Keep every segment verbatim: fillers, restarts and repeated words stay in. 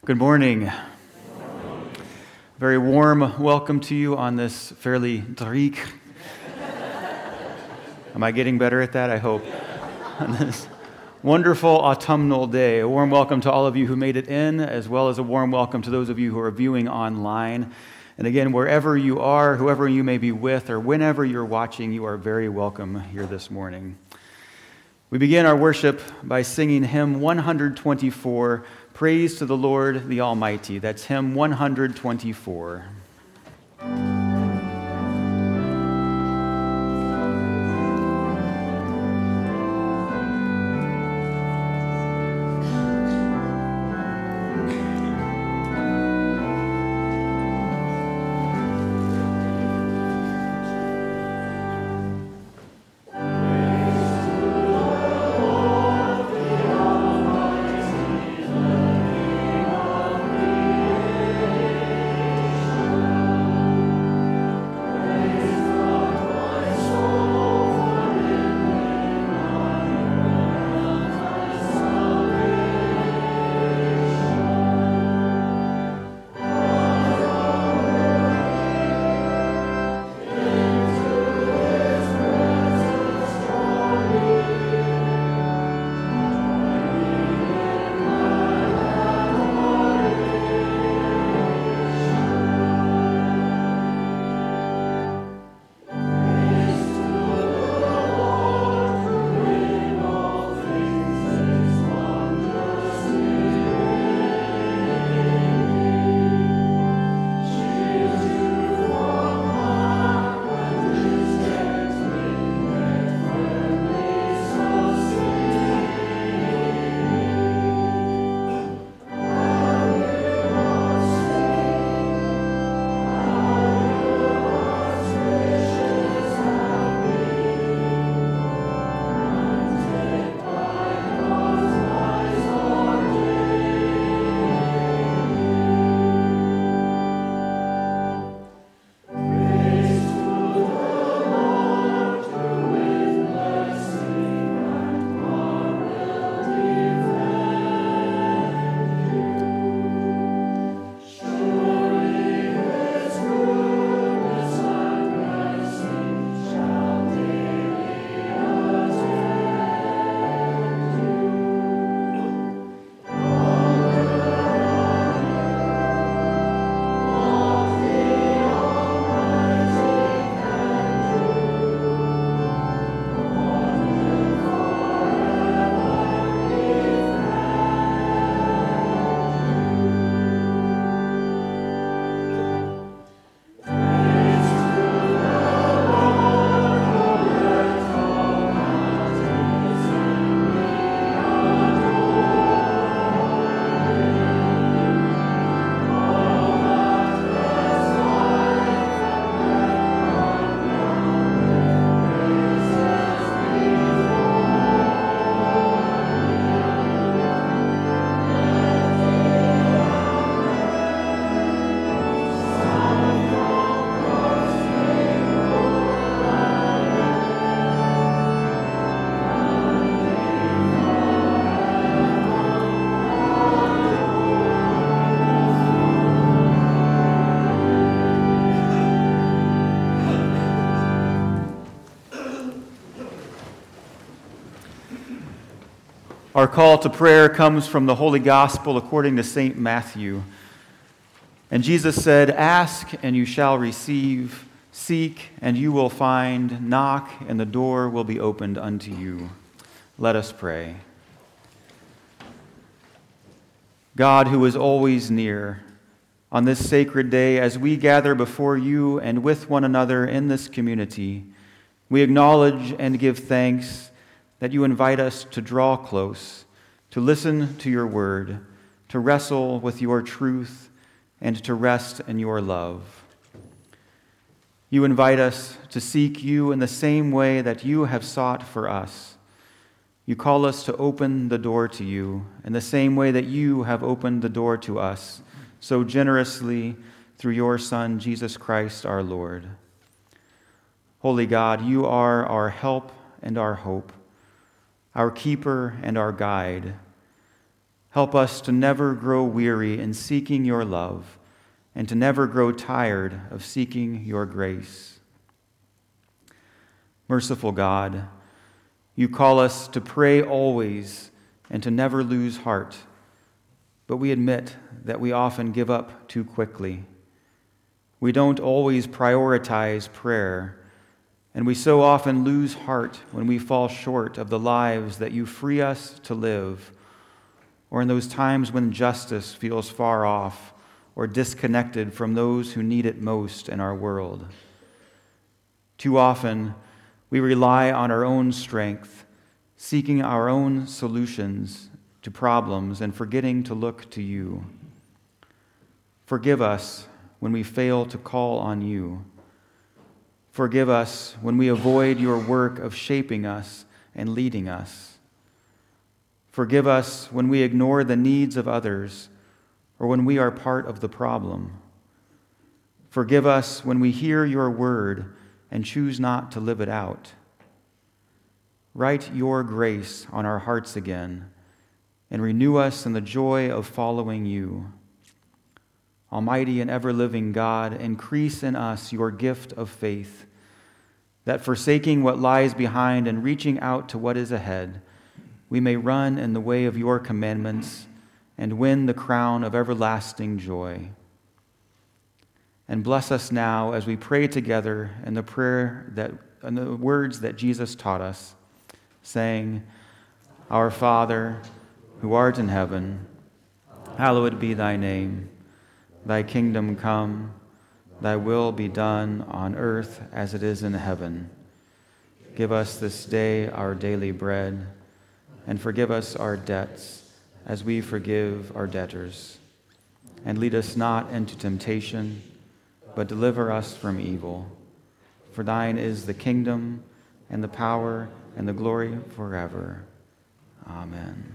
Good morning. Very warm welcome to you on this fairly dreich. Am I getting better at that? I hope. On this wonderful autumnal day. A warm welcome to all of you who made it in, as well as a warm welcome to those of you who are viewing online. And again, wherever you are, whoever you may be with, or whenever you're watching, you are very welcome here this morning. We begin our worship by singing hymn one twenty-four, Praise to the Lord the Almighty. That's hymn one twenty-four. Our call to prayer comes from the Holy Gospel according to Saint Matthew. And Jesus said, "Ask and you shall receive, seek and you will find, knock and the door will be opened unto you." Let us pray. God, who is always near, on this sacred day as we gather before you and with one another in this community, we acknowledge and give thanks that you invite us to draw close, to listen to your word, to wrestle with your truth, and to rest in your love. You invite us to seek you in the same way that you have sought for us. You call us to open the door to you in the same way that you have opened the door to us so generously through your Son, Jesus Christ our Lord. Holy God, you are our help and our hope, our keeper and our guide. Help us to never grow weary in seeking your love and to never grow tired of seeking your grace. Merciful God, you call us to pray always and to never lose heart, but we admit that we often give up too quickly. We don't always prioritize prayer, and we so often lose heart when we fall short of the lives that you free us to live, or in those times when justice feels far off or disconnected from those who need it most in our world. Too often, we rely on our own strength, seeking our own solutions to problems and forgetting to look to you. Forgive us when we fail to call on you. Forgive us when we avoid your work of shaping us and leading us. Forgive us when we ignore the needs of others or when we are part of the problem. Forgive us when we hear your word and choose not to live it out. Write your grace on our hearts again and renew us in the joy of following you. Almighty and ever-living God, increase in us your gift of faith, that forsaking what lies behind and reaching out to what is ahead, we may run in the way of your commandments and win the crown of everlasting joy. And bless us now as we pray together in the prayer that, in the words that Jesus taught us, saying, Our Father, who art in heaven, hallowed be thy name. Thy kingdom come, thy will be done on earth as it is in heaven. Give us this day our daily bread, and forgive us our debts as we forgive our debtors. And lead us not into temptation, but deliver us from evil. For thine is the kingdom, and the power, and the glory forever. Amen.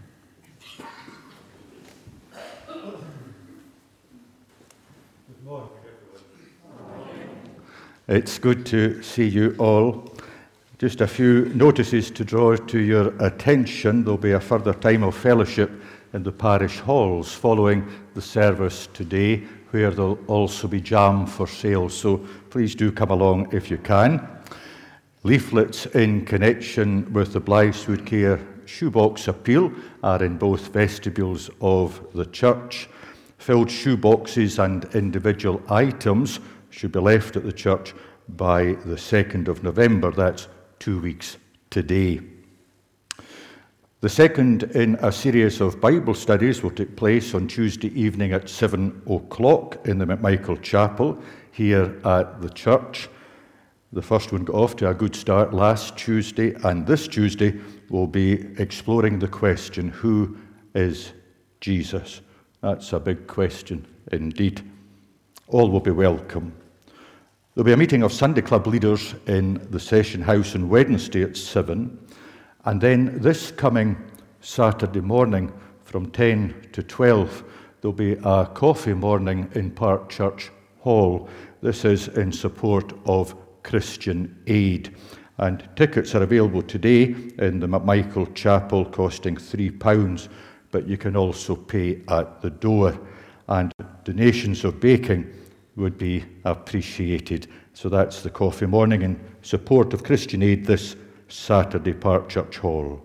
It's good to see you all. Just a few notices to draw to your attention. There'll be a further time of fellowship in the parish halls following the service today, where there'll also be jam for sale. So please do come along if you can. Leaflets in connection with the Blytheswood Care shoebox appeal are in both vestibules of the church. Filled shoeboxes and individual items should be left at the church by the second of November. That's two weeks today. The second in a series of Bible studies will take place on Tuesday evening at seven o'clock in the McMichael Chapel here at the church. The first one got off to a good start last Tuesday, and this Tuesday we'll be exploring the question, who is Jesus? That's a big question indeed. All will be welcome. There'll be a meeting of Sunday Club leaders in the Session House on Wednesday at seven, and then this coming Saturday morning from ten to twelve, there'll be a coffee morning in Park Church Hall. This is in support of Christian Aid, and tickets are available today in the McMichael Chapel, costing three pounds, but you can also pay at the door, and donations of baking would be appreciated. So that's the coffee morning in support of Christian Aid this Saturday, Park Church Hall.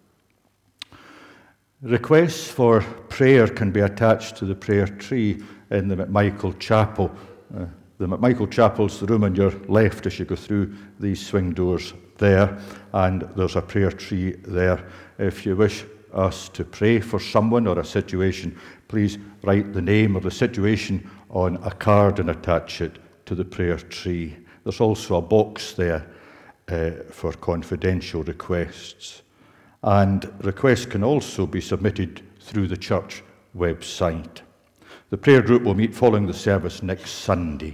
Requests for prayer can be attached to the prayer tree in the McMichael Chapel. Uh, the McMichael Chapel's the room on your left as you go through these swing doors there, and there's a prayer tree there. If you wish us to pray for someone or a situation, please write the name of the situation on a card and attach it to the prayer tree. There's also a box there uh, for confidential requests. And requests can also be submitted through the church website. The prayer group will meet following the service next Sunday.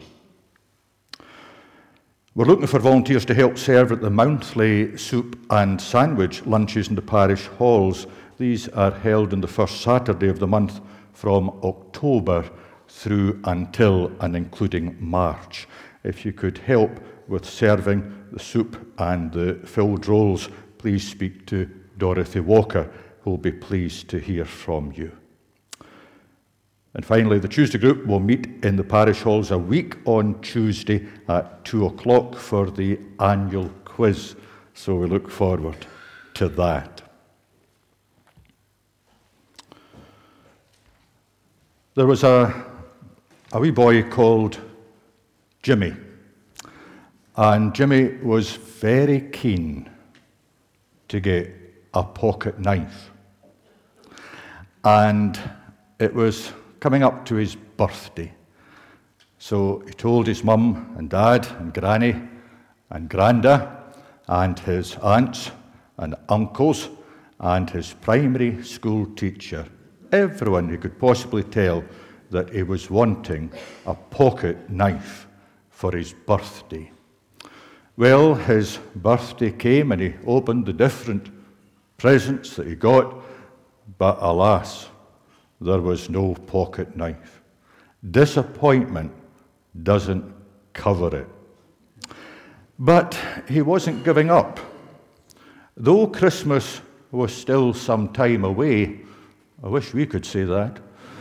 We're looking for volunteers to help serve at the monthly soup and sandwich lunches in the parish halls. These are held on the first Saturday of the month from October through until and including March. If you could help with serving the soup and the filled rolls, please speak to Dorothy Walker, who will be pleased to hear from you. And finally, the Tuesday group will meet in the parish halls a week on Tuesday at two o'clock for the annual quiz. So we look forward to that. There was a, a wee boy called Jimmy. And Jimmy was very keen to get a pocket knife. And it was coming up to his birthday. So he told his mum and dad and granny and granda and his aunts and uncles and his primary school teacher, everyone he could possibly tell, that he was wanting a pocket knife for his birthday. Well, his birthday came and he opened the different presents that he got, but alas, there was no pocket knife. Disappointment doesn't cover it. But he wasn't giving up. Though Christmas was still some time away, I wish we could say that.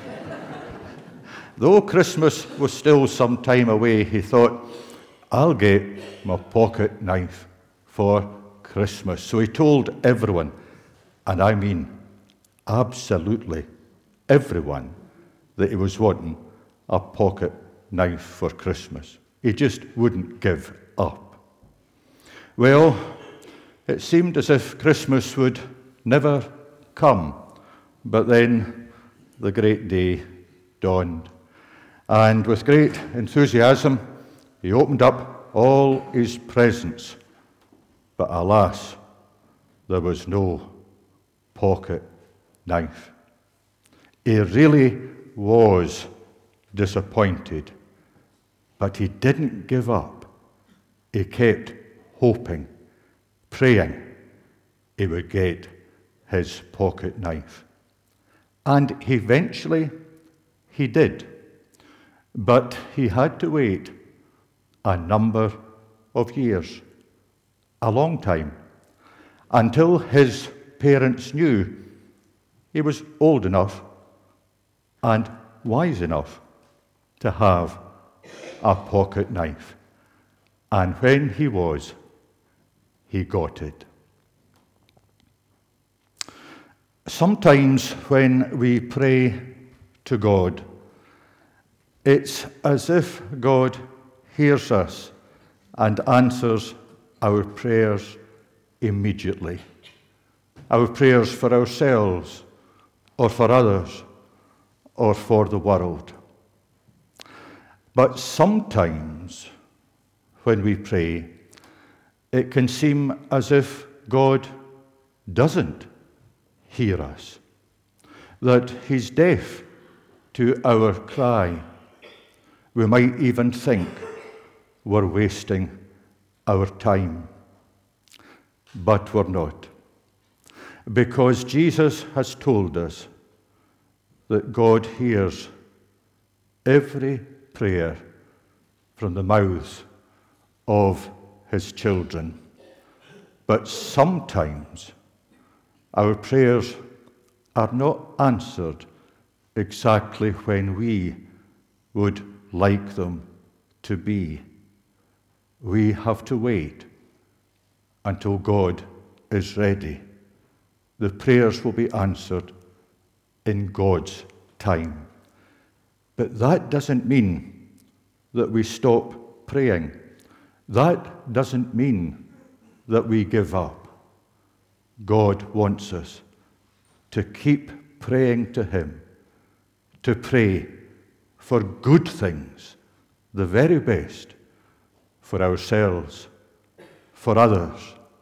Though Christmas was still some time away, he thought, I'll get my pocket knife for Christmas. So he told everyone, and I mean absolutely everyone, that he was wanting a pocket knife for Christmas. He just wouldn't give up. Well, it seemed as if Christmas would never come, but then the great day dawned. And with great enthusiasm, he opened up all his presents, but alas, there was no pocket knife. He really was disappointed, but he didn't give up. He kept hoping, praying he would get his pocket knife. And eventually he did, but he had to wait a number of years, a long time, until his parents knew he was old enough and wise enough to have a pocket knife. And when he was, he got it. Sometimes when we pray to God, it's as if God hears us and answers our prayers immediately. Our prayers for ourselves, or for others, or for the world. But sometimes when we pray, it can seem as if God doesn't hear us, that he's deaf to our cry. We might even think we're wasting our time, but we're not, because Jesus has told us that God hears every prayer from the mouths of his children. But sometimes our prayers are not answered exactly when we would like them to be. We have to wait until God is ready. The prayers will be answered in God's time. But that doesn't mean that we stop praying. That doesn't mean that we give up. God wants us to keep praying to him, to pray for good things, the very best, for ourselves, for others,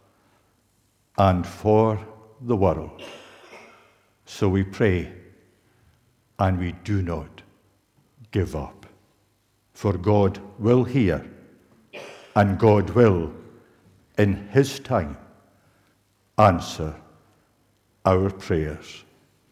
and for the world. So we pray, and we do not give up. For God will hear, and God will, in his time, answer our prayers.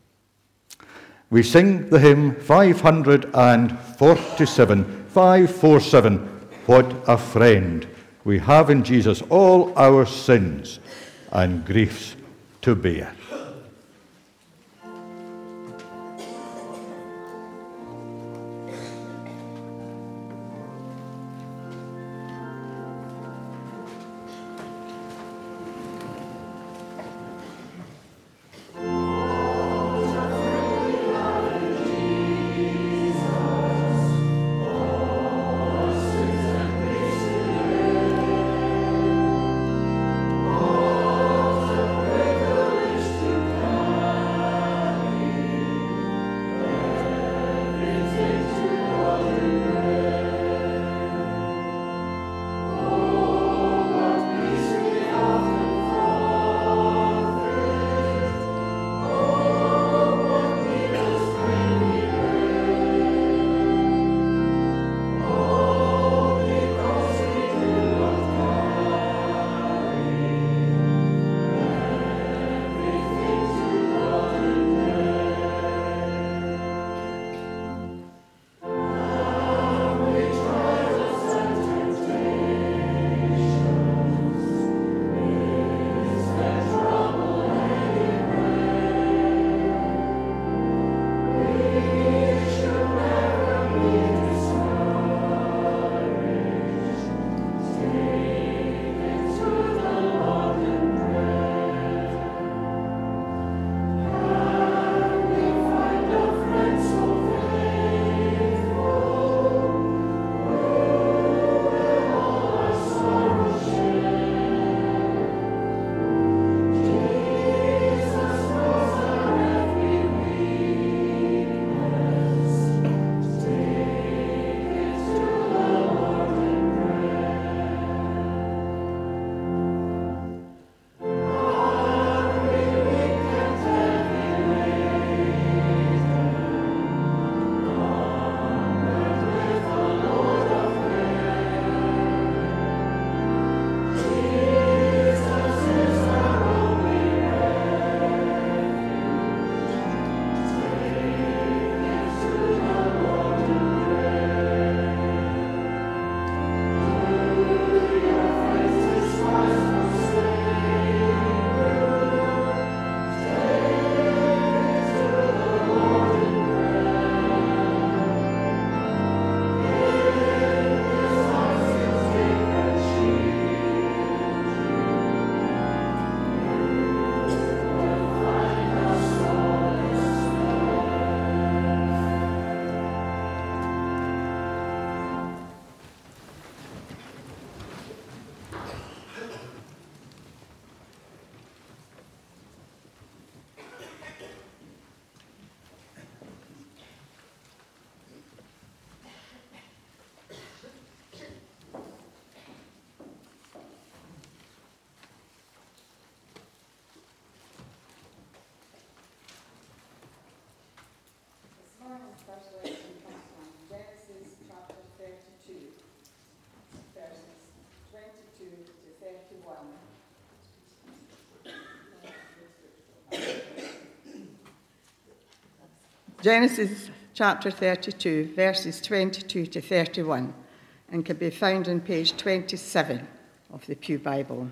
We sing the hymn five forty-seven, five forty-seven, What a Friend we have in Jesus, all our sins and griefs to bear. Lord's lesson comes from Genesis chapter thirty-two, verses twenty-two to thirty-one. Genesis chapter thirty-two, verses twenty-two to thirty-one, and can be found on page twenty-seven of the Pew Bible.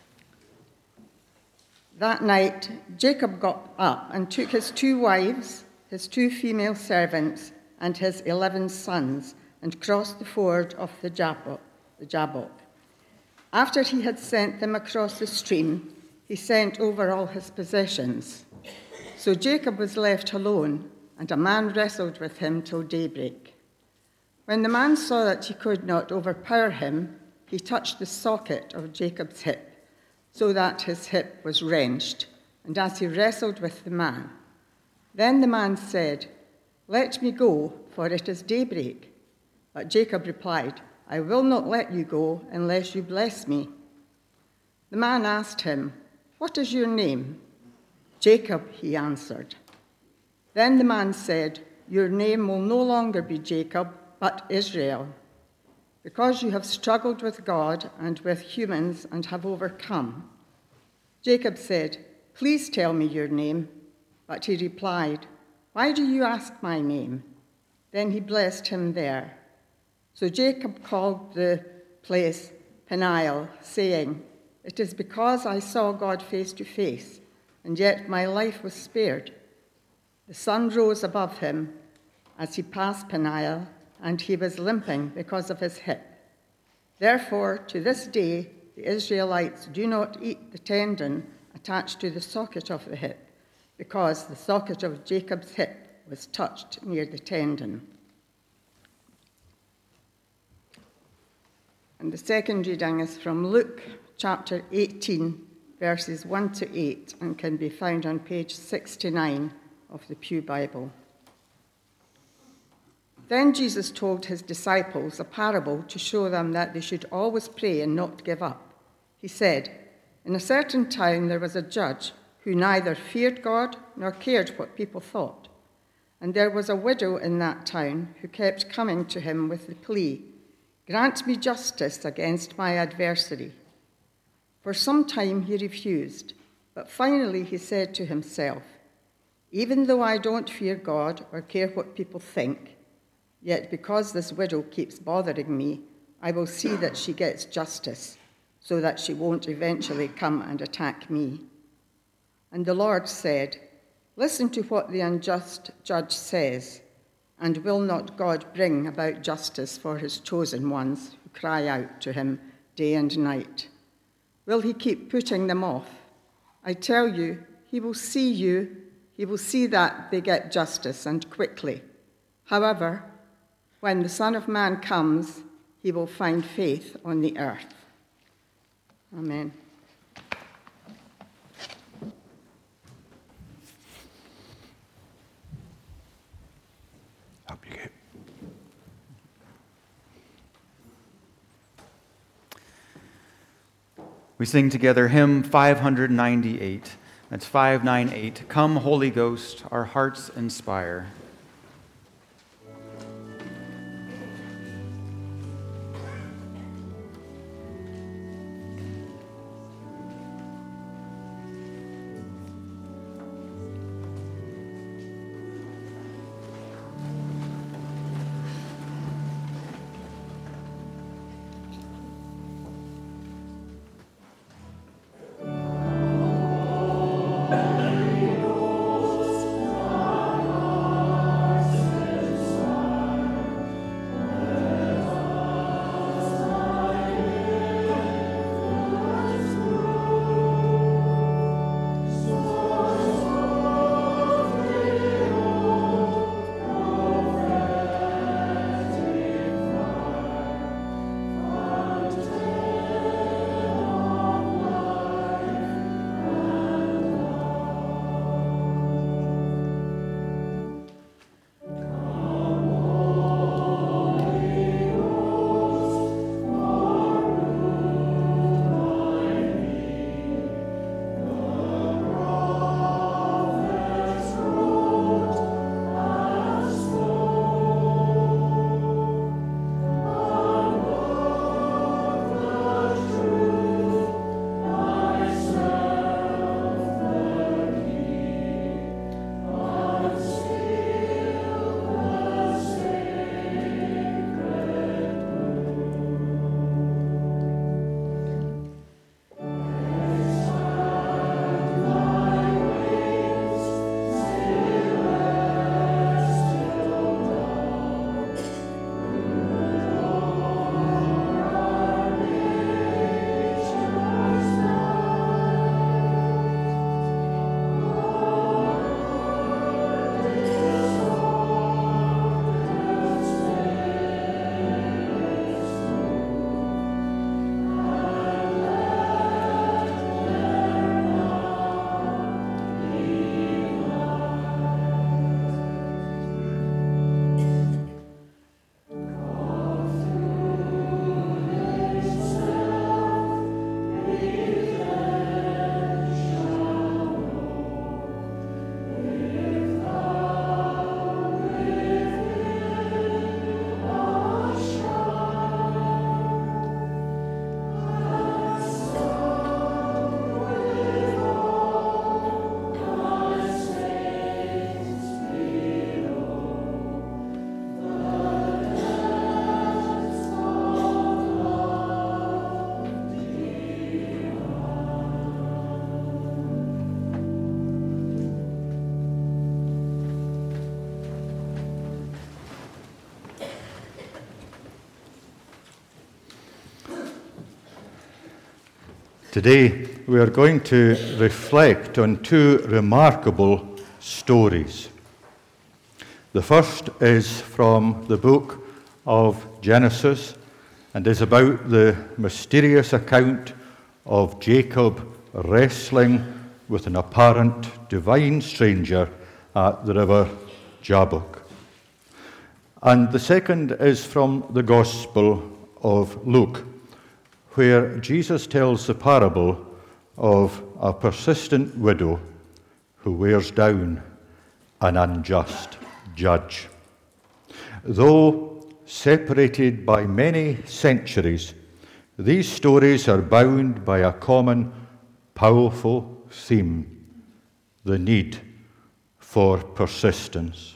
That night, Jacob got up and took his two wives, his two female servants, and his eleven sons, and crossed the ford of the Jabbok. The Jabbok. After he had sent them across the stream, he sent over all his possessions. So Jacob was left alone, and a man wrestled with him till daybreak. When the man saw that he could not overpower him, he touched the socket of Jacob's hip, so that his hip was wrenched, and as he wrestled with the man. Then the man said, "Let me go, for it is daybreak." But Jacob replied, "I will not let you go unless you bless me." The man asked him, "What is your name?" "Jacob," he answered. Then the man said, "Your name will no longer be Jacob, but Israel, because you have struggled with God and with humans and have overcome." Jacob said, "Please tell me your name." But he replied, "Why do you ask my name?" Then he blessed him there. So Jacob called the place Peniel, saying, "It is because I saw God face to face, and yet my life was spared." The sun rose above him as he passed Peniel, and he was limping because of his hip. Therefore, to this day, the Israelites do not eat the tendon attached to the socket of the hip, because the socket of Jacob's hip was touched near the tendon. And the second reading is from Luke chapter eighteen, verses one to eight, and can be found on page sixty-nine of the Pew Bible. Then Jesus told his disciples a parable to show them that they should always pray and not give up. He said, "In a certain town there was a judge who neither feared God nor cared what people thought. And there was a widow in that town who kept coming to him with the plea, 'Grant me justice against my adversary.' For some time he refused, but finally he said to himself, 'Even though I don't fear God or care what people think, yet because this widow keeps bothering me, I will see that she gets justice, so that she won't eventually come and attack me.' And the Lord said, 'Listen to what the unjust judge says, and will not God bring about justice for his chosen ones who cry out to him day and night? Will he keep putting them off? I tell you, he will see you, he will see that they get justice, and quickly. However, when the Son of Man comes, he will find faith on the earth.'" Amen. Up you go. We sing together hymn five ninety-eight. That's five ninety-eight. "Come, Holy Ghost, our hearts inspire." Holy Ghost, Today we are going to reflect on two remarkable stories. The first is from the book of Genesis and is about the mysterious account of Jacob wrestling with an apparent divine stranger at the river Jabbok. And the second is from the Gospel of Luke, where Jesus tells the parable of a persistent widow who wears down an unjust judge. Though separated by many centuries, these stories are bound by a common, powerful theme: the need for persistence.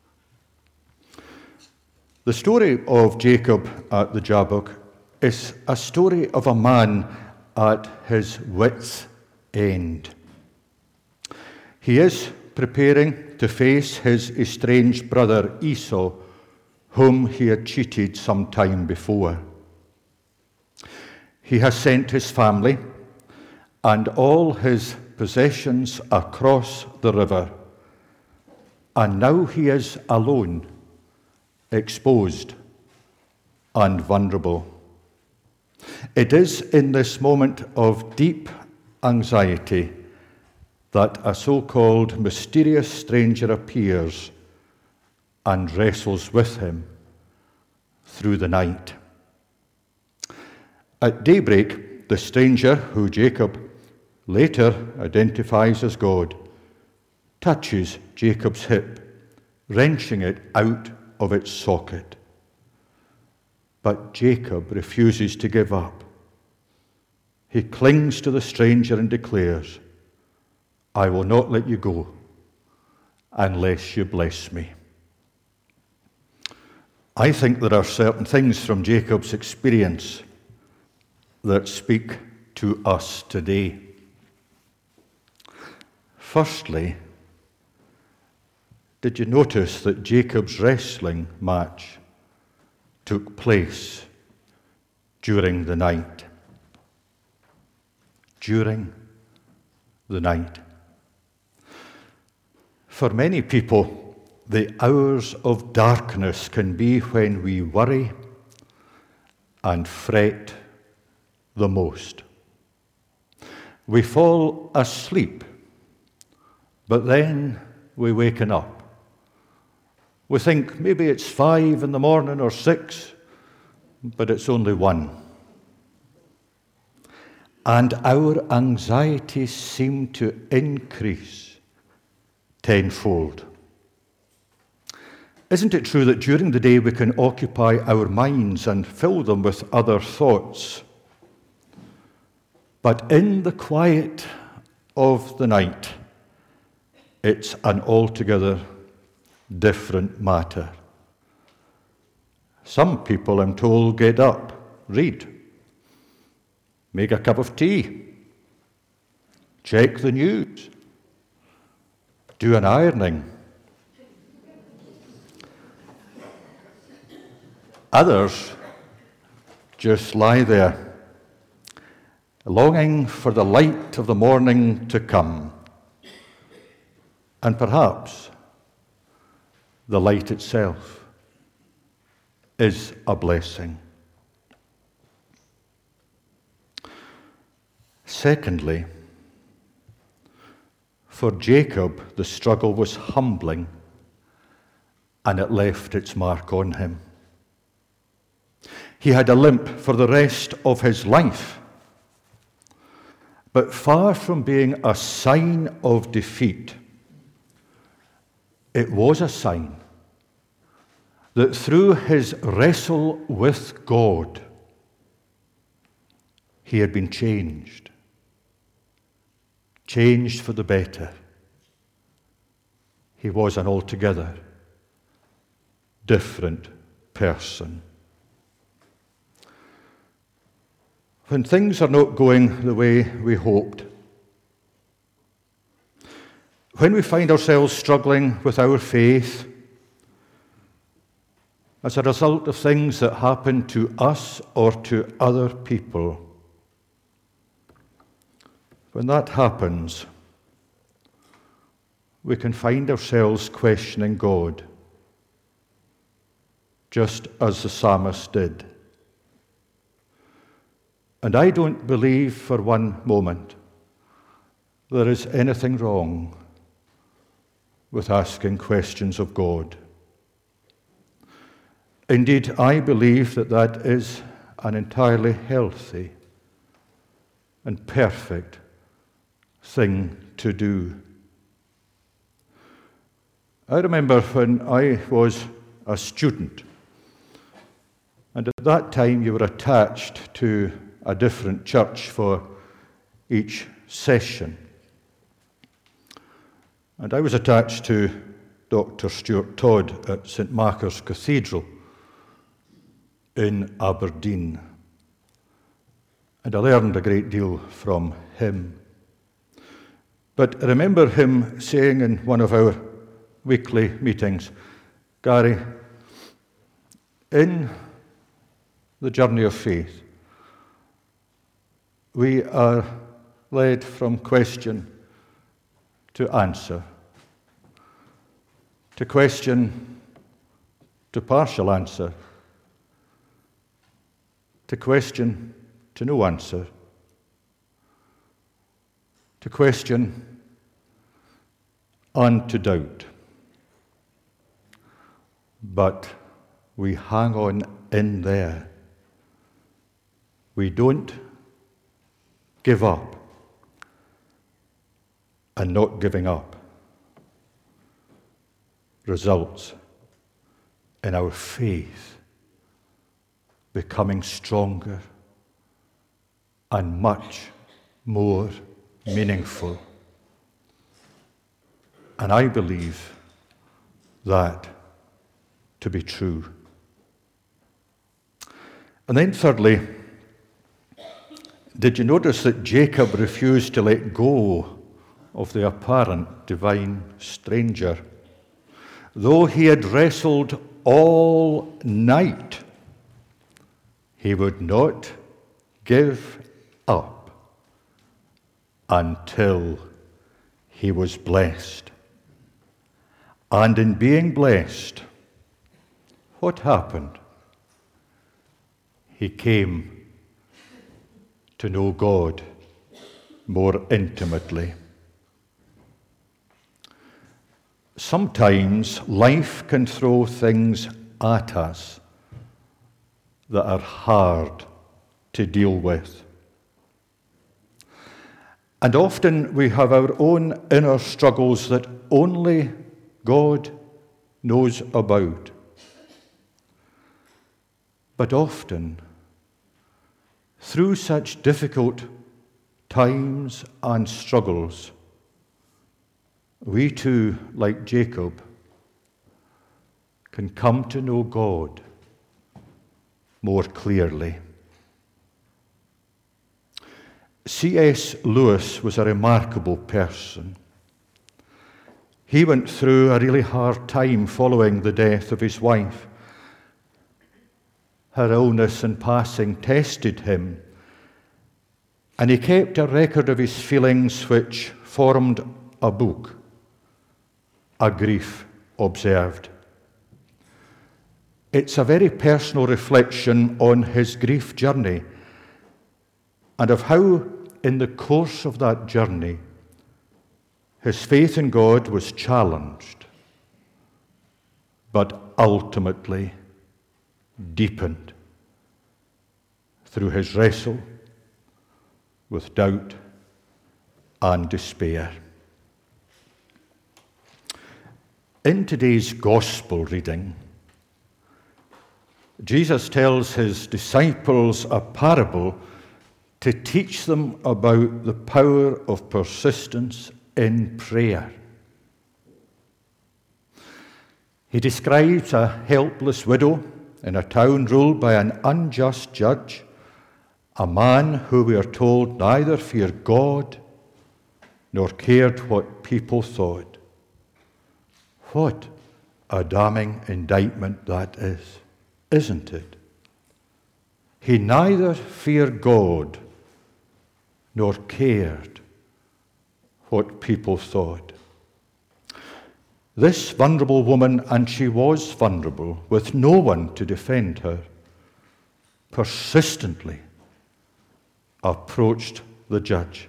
The story of Jacob at the Jabbok is a story of a man at his wit's end. He is preparing to face his estranged brother Esau, whom he had cheated some time before. He has sent his family and all his possessions across the river, and now he is alone, exposed and vulnerable. It is in this moment of deep anxiety that a so-called mysterious stranger appears and wrestles with him through the night. At daybreak, the stranger, who Jacob later identifies as God, touches Jacob's hip, wrenching it out of its socket. But Jacob refuses to give up. He clings to the stranger and declares, "I will not let you go unless you bless me." I think there are certain things from Jacob's experience that speak to us today. Firstly, did you notice that Jacob's wrestling match took place during the night? During the night. For many people, the hours of darkness can be when we worry and fret the most. We fall asleep, but then we waken up. We think maybe it's five in the morning or six, but it's only one. And our anxieties seem to increase tenfold. Isn't it true that during the day we can occupy our minds and fill them with other thoughts? But in the quiet of the night, it's an altogether different matter. Some people, I'm told, get up, read, make a cup of tea, check the news, do an ironing. Others just lie there, longing for the light of the morning to come, and perhaps the light itself is a blessing. Secondly, for Jacob, the struggle was humbling, and it left its mark on him. He had a limp for the rest of his life, but far from being a sign of defeat, it was a sign that through his wrestle with God, he had been changed, changed for the better. He was an altogether different person. When things are not going the way we hoped, when we find ourselves struggling with our faith as a result of things that happen to us or to other people, when that happens, we can find ourselves questioning God, just as the psalmist did. And I don't believe for one moment there is anything wrong with asking questions of God. Indeed, I believe that that is an entirely healthy and perfect thing to do. I remember when I was a student, and at that time you were attached to a different church for each session. And I was attached to Doctor Stuart Todd at Saint Margaret's Cathedral in Aberdeen. And I learned a great deal from him. But I remember him saying in one of our weekly meetings, Gary, in the journey of faith, we are led from question to answer, to question to partial answer, to question to no answer, to question and to doubt. But we hang on in there. We don't give up. And not giving up results in our faith becoming stronger and much more meaningful. And I believe that to be true. And then thirdly, did you notice that Jacob refused to let go of the apparent divine stranger? Though he had wrestled all night, he would not give up until he was blessed. And in being blessed, what happened? He came to know God more intimately. Sometimes life can throw things at us that are hard to deal with. And often we have our own inner struggles that only God knows about. But often, through such difficult times and struggles, we too, like Jacob, can come to know God more clearly. C S Lewis was a remarkable person. He went through a really hard time following the death of his wife. Her illness and passing tested him, and he kept a record of his feelings which formed a book, A Grief Observed. It's a very personal reflection on his grief journey and of how, in the course of that journey, his faith in God was challenged, but ultimately deepened through his wrestle with doubt and despair. In today's gospel reading, Jesus tells his disciples a parable to teach them about the power of persistence in prayer. He describes a helpless widow in a town ruled by an unjust judge, a man who, we are told, neither feared God nor cared what people thought. What a damning indictment that is, isn't it? He neither feared God nor cared what people thought. This vulnerable woman, and she was vulnerable, with no one to defend her, persistently approached the judge.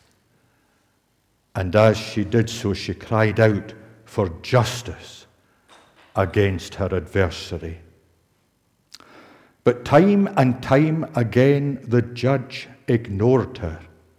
And as she did so, she cried out for justice against her adversary. But time and time again, the judge ignored her.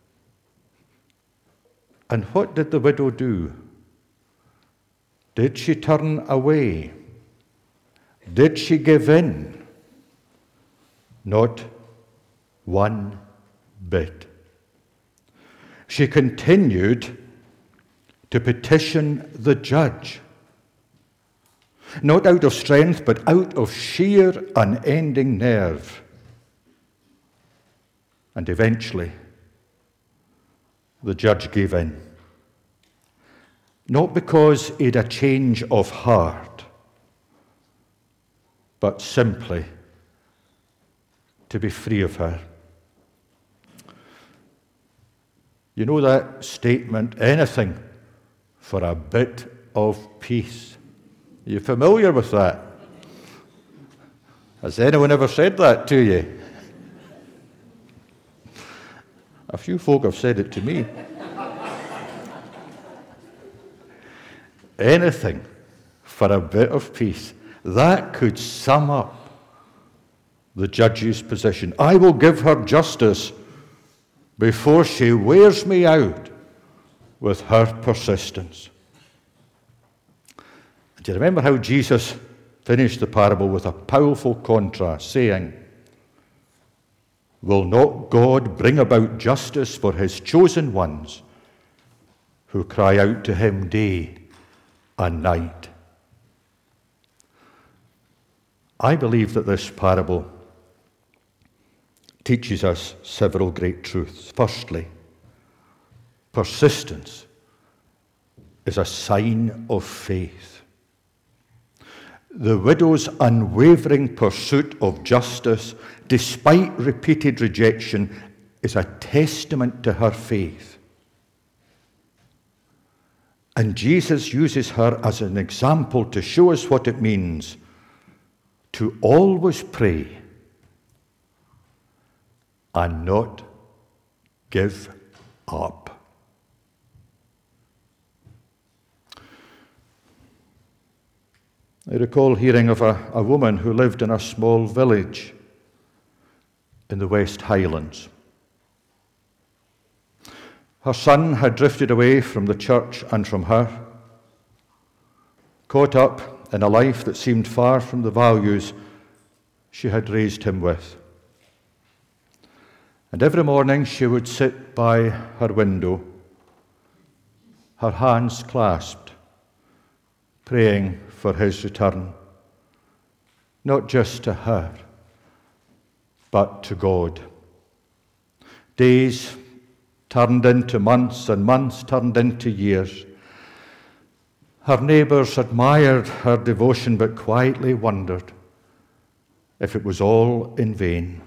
And what did the widow do? Did she turn away? Did she give in? Not one bit. She continued to petition the judge, not out of strength, but out of sheer unending nerve. And eventually, the judge gave in. Not because he'd a change of heart, but simply to be free of her. You know that statement, anything for a bit of peace. Are you familiar with that? Has anyone ever said that to you? A few folk have said it to me. Anything for a bit of peace. That could sum up the judge's position. I will give her justice before she wears me out with her persistence. Do you remember how Jesus finished the parable with a powerful contrast, saying, will not God bring about justice for his chosen ones who cry out to him day and night? I believe that this parable teaches us several great truths. Firstly, persistence is a sign of faith. The widow's unwavering pursuit of justice, despite repeated rejection, is a testament to her faith. And Jesus uses her as an example to show us what it means to always pray and not give up. I recall hearing of a, a woman who lived in a small village in the West Highlands. Her son had drifted away from the church and from her, caught up in a life that seemed far from the values she had raised him with. And every morning she would sit by her window, her hands clasped, praying for his return, not just to her, but to God. Days turned into months, and months turned into years. Her neighbours admired her devotion, but quietly wondered if it was all in vain.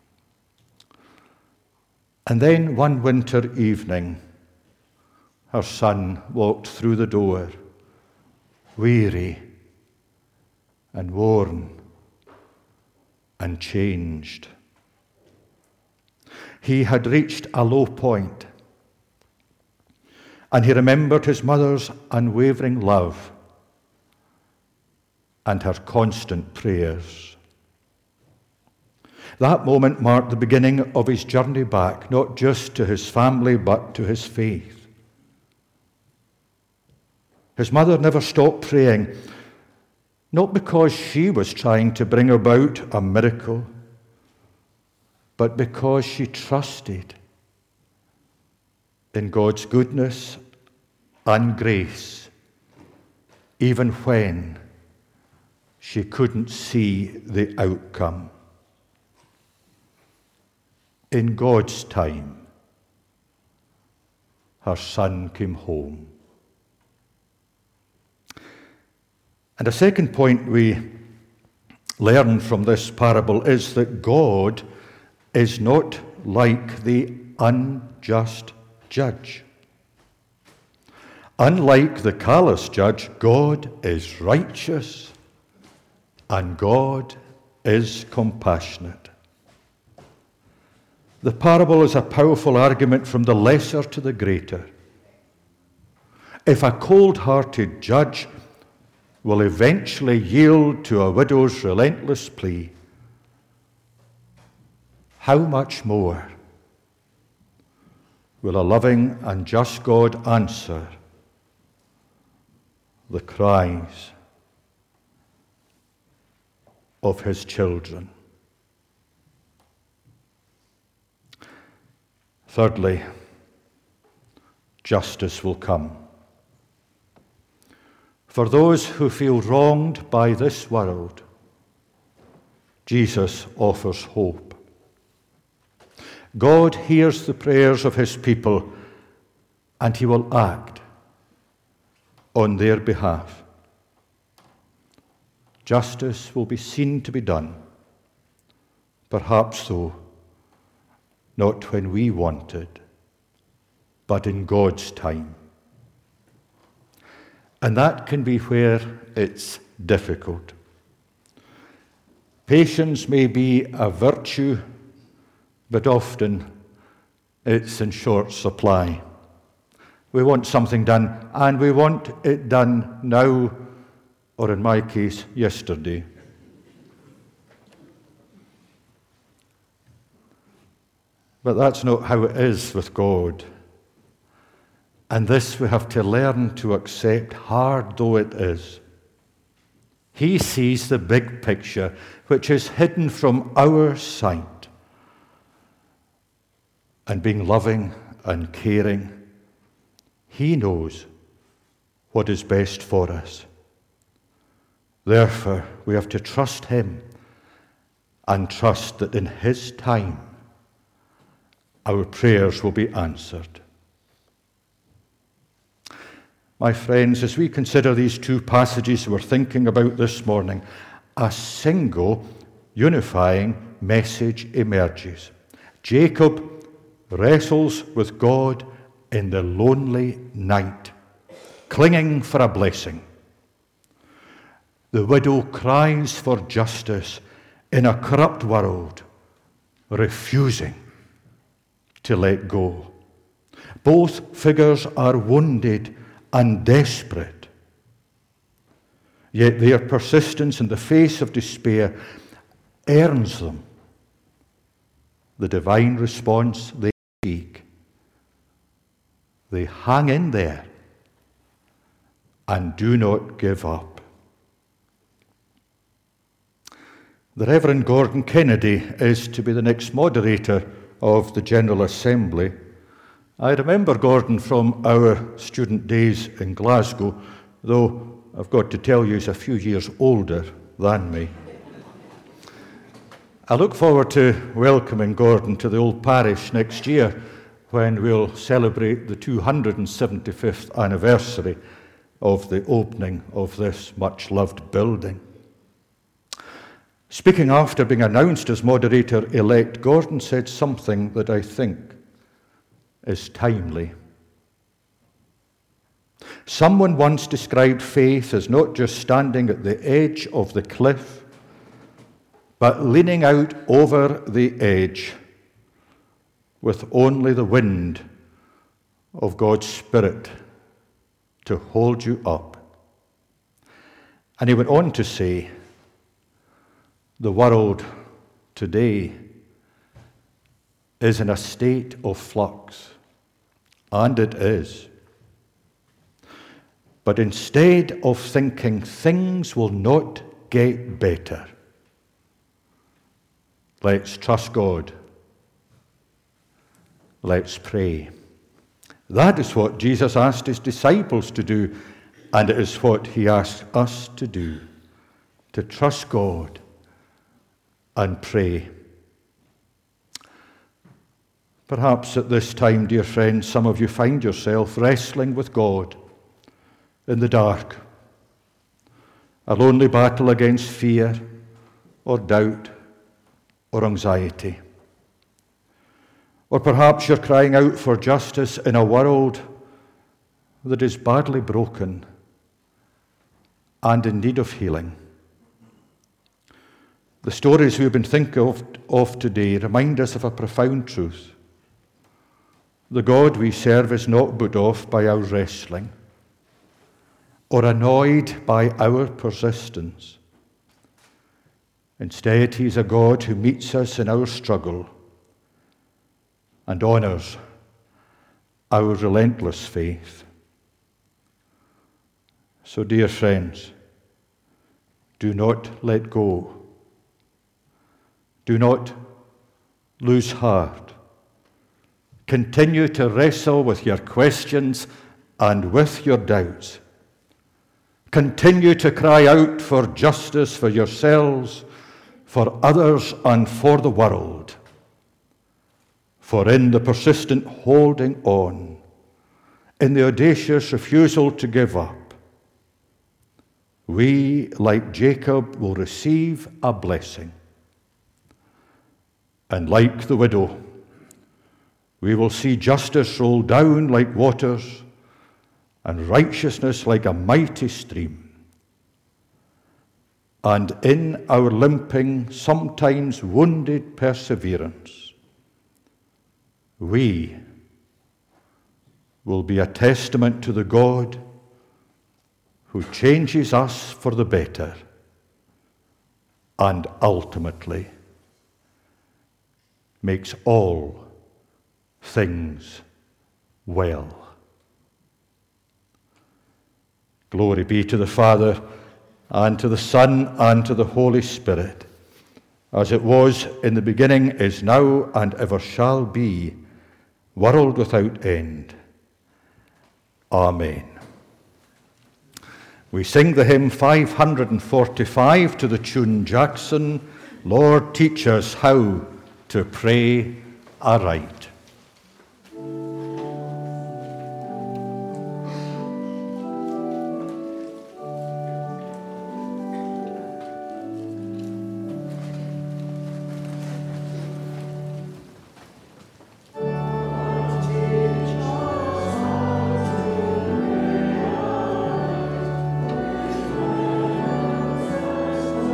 And then one winter evening, her son walked through the door, weary and worn and changed. He had reached a low point, and he remembered his mother's unwavering love and her constant prayers. That moment marked the beginning of his journey back, not just to his family, but to his faith. His mother never stopped praying, not because she was trying to bring about a miracle, but because she trusted in God's goodness and grace, even when she couldn't see the outcome. In God's time, her son came home. And a second point we learn from this parable is that God is not like the unjust judge. Unlike the callous judge, God is righteous and God is compassionate. The parable is a powerful argument from the lesser to the greater. If a cold-hearted judge will eventually yield to a widow's relentless plea, how much more will a loving and just God answer the cries of his children? Thirdly, justice will come. For those who feel wronged by this world, Jesus offers hope. God hears the prayers of his people, and he will act on their behalf. Justice will be seen to be done, perhaps though not when we want it, but in God's time. And that can be where it's difficult. Patience may be a virtue, but often it's in short supply. We want something done, and we want it done now, or in my case, yesterday. But that's not how it is with God. And this we have to learn to accept, hard though it is. He sees the big picture, which is hidden from our sight. And being loving and caring, he knows what is best for us. Therefore, we have to trust him and trust that in his time, our prayers will be answered. My friends, as we consider these two passages we're thinking about this morning, a single unifying message emerges. Jacob wrestles with God in the lonely night, clinging for a blessing. The widow cries for justice in a corrupt world, refusing to let go. Both figures are wounded and desperate. Yet their persistence in the face of despair earns them the divine response they seek. They hang in there and do not give up. The Reverend Gordon Kennedy is to be the next moderator of the General Assembly. I remember Gordon from our student days in Glasgow, though I've got to tell you he's a few years older than me. I look forward to welcoming Gordon to the old parish next year when we'll celebrate the two hundred seventy-fifth anniversary of the opening of this much-loved building. Speaking after being announced as moderator-elect, Gordon said something that I think is timely. Someone once described faith as not just standing at the edge of the cliff, but leaning out over the edge with only the wind of God's Spirit to hold you up. And he went on to say, the world today is in a state of flux, and it is. But instead of thinking things will not get better, let's trust God. Let's pray. That is what Jesus asked his disciples to do, and it is what he asks us to do, to trust God and pray. Perhaps at this time, dear friends, some of you find yourself wrestling with God in the dark, a lonely battle against fear or doubt or anxiety. Or perhaps you're crying out for justice in a world that is badly broken and in need of healing. The stories we've been thinking of, of today remind us of a profound truth. The God we serve is not put off by our wrestling or annoyed by our persistence. Instead, he is a God who meets us in our struggle and honours our relentless faith. So, dear friends, do not let go. Do not lose heart. Continue to wrestle with your questions and with your doubts. Continue to cry out for justice for yourselves, for others, and for the world. For in the persistent holding on, in the audacious refusal to give up, we, like Jacob, will receive a blessing. And like the widow, we will see justice roll down like waters and righteousness like a mighty stream. And in our limping, sometimes wounded perseverance, we will be a testament to the God who changes us for the better and ultimately makes all things well. Glory be to the Father, and to the Son, and to the Holy Spirit, as it was in the beginning, is now, and ever shall be, world without end. Amen. We sing the hymn five hundred forty-five to the tune Jackson, Lord, teach us how to pray aright.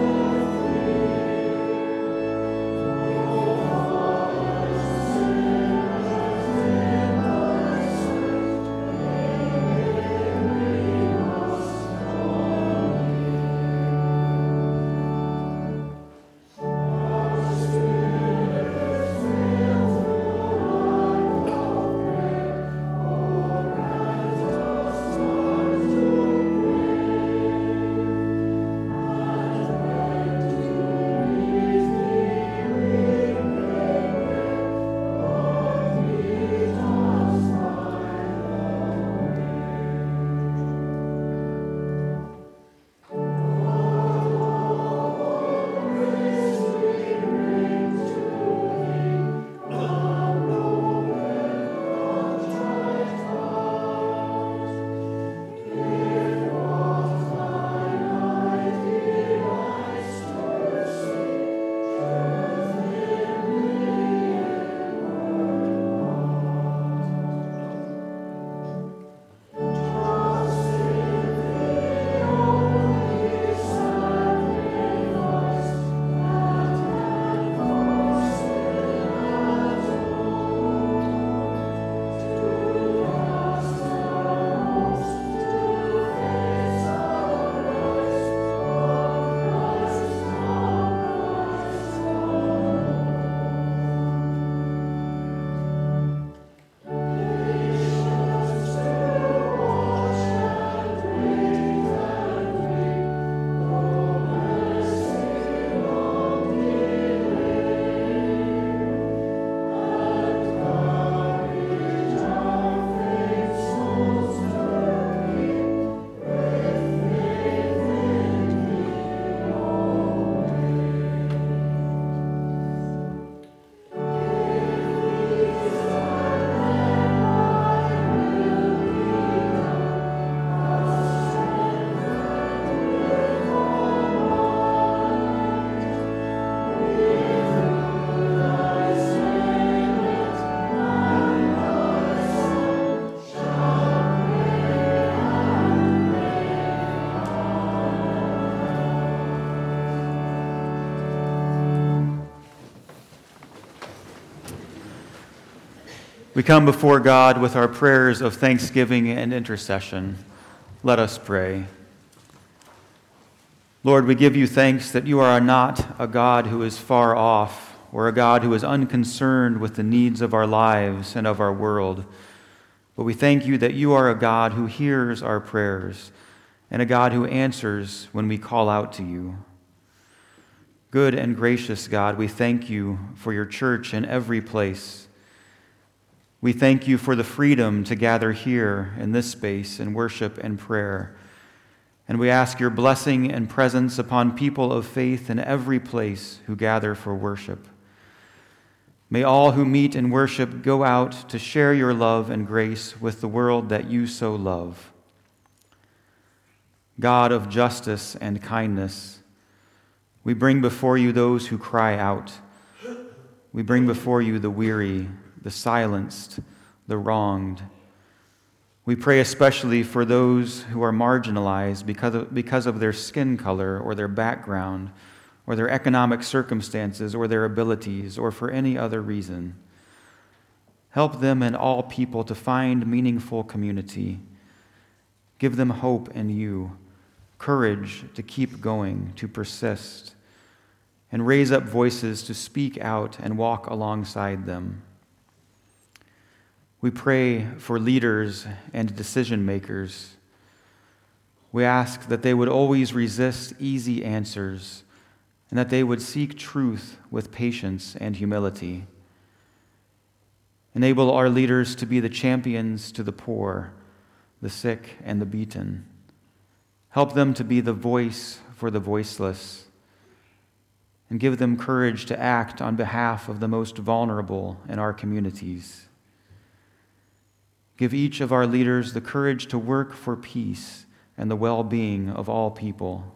Amen. We come before God with our prayers of thanksgiving and intercession. Let us pray. Lord, we give you thanks that you are not a God who is far off, or a God who is unconcerned with the needs of our lives and of our world. But we thank you that you are a God who hears our prayers and a God who answers when we call out to you. Good and gracious God, we thank you for your church in every place. We thank you for the freedom to gather here in this space in worship and prayer. And we ask your blessing and presence upon people of faith in every place who gather for worship. May all who meet in worship go out to share your love and grace with the world that you so love. God of justice and kindness, we bring before you those who cry out. We bring before you the weary, the silenced, the wronged. We pray especially for those who are marginalized because of, because of their skin color or their background or their economic circumstances or their abilities or for any other reason. Help them and all people to find meaningful community. Give them hope in you, courage to keep going, to persist, and raise up voices to speak out and walk alongside them. We pray for leaders and decision makers. We ask that they would always resist easy answers and that they would seek truth with patience and humility. Enable our leaders to be the champions to the poor, the sick, and the beaten. Help them to be the voice for the voiceless, and give them courage to act on behalf of the most vulnerable in our communities. Give each of our leaders the courage to work for peace and the well-being of all people.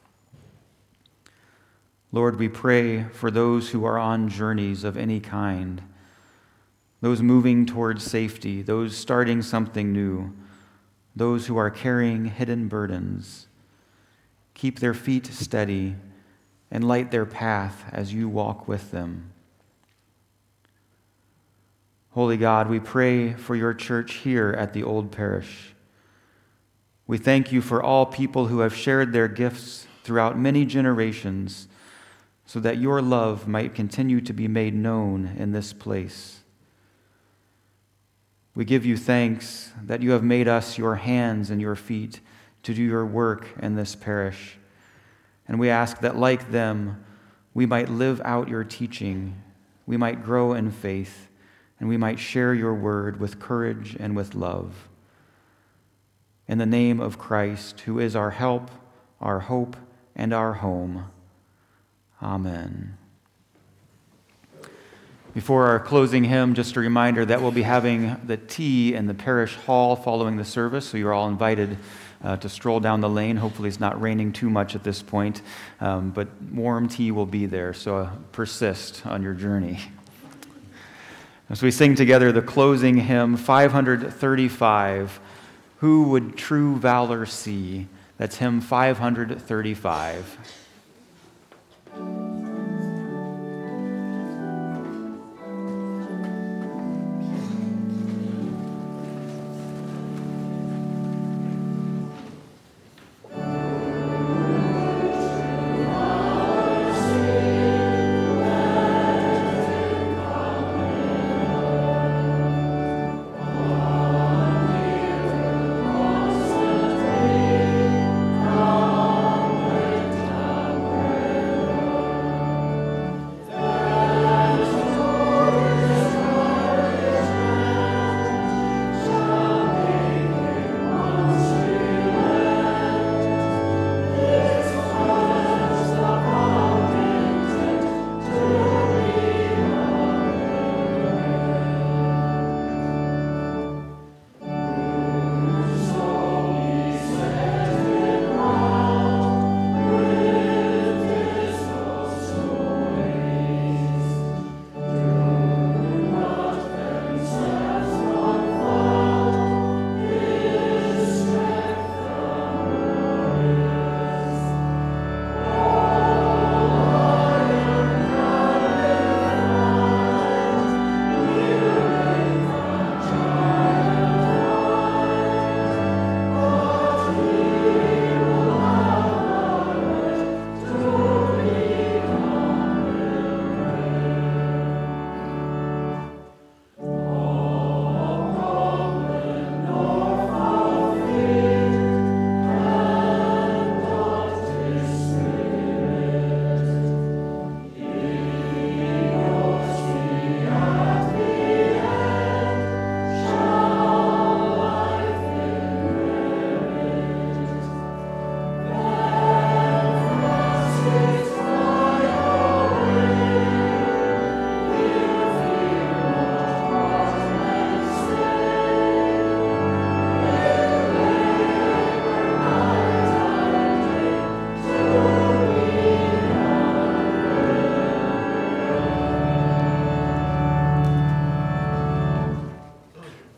Lord, we pray for those who are on journeys of any kind, those moving towards safety, those starting something new, those who are carrying hidden burdens. Keep their feet steady and light their path as you walk with them. Holy God, we pray for your church here at the Old Parish. We thank you for all people who have shared their gifts throughout many generations so that your love might continue to be made known in this place. We give you thanks that you have made us your hands and your feet to do your work in this parish. And we ask that, like them, we might live out your teaching, we might grow in faith, and we might share your word with courage and with love. In the name of Christ, who is our help, our hope, and our home. Amen. Before our closing hymn, just a reminder that we'll be having the tea in the parish hall following the service, so you're all invited uh, to stroll down the lane. Hopefully it's not raining too much at this point, um, but warm tea will be there, so uh, persist on your journey. As we sing together the closing hymn, five thirty-five, Who Would True Valor See? That's hymn five thirty-five.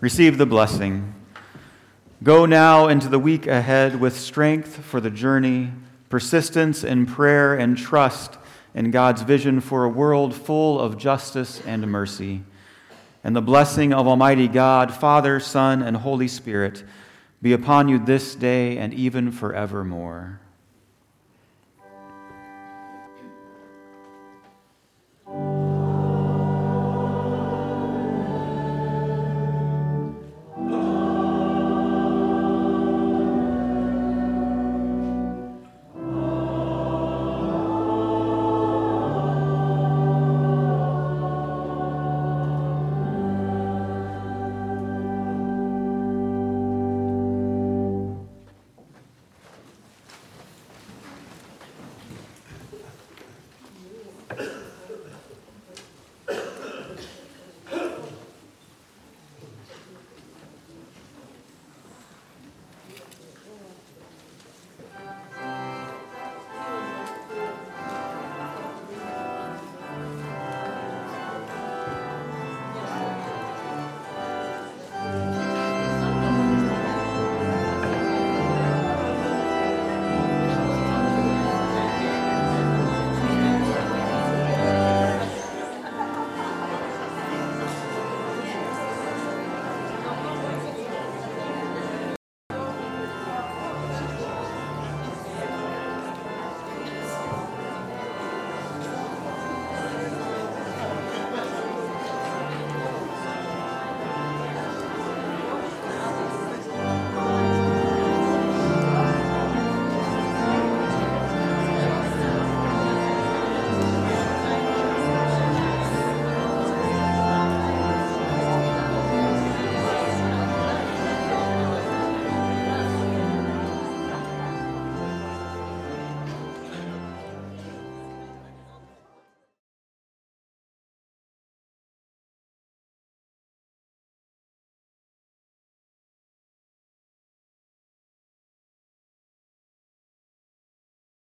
Receive the blessing. Go now into the week ahead with strength for the journey, persistence in prayer, and trust in God's vision for a world full of justice and mercy. And the blessing of Almighty God, Father, Son, and Holy Spirit be upon you this day and even forevermore.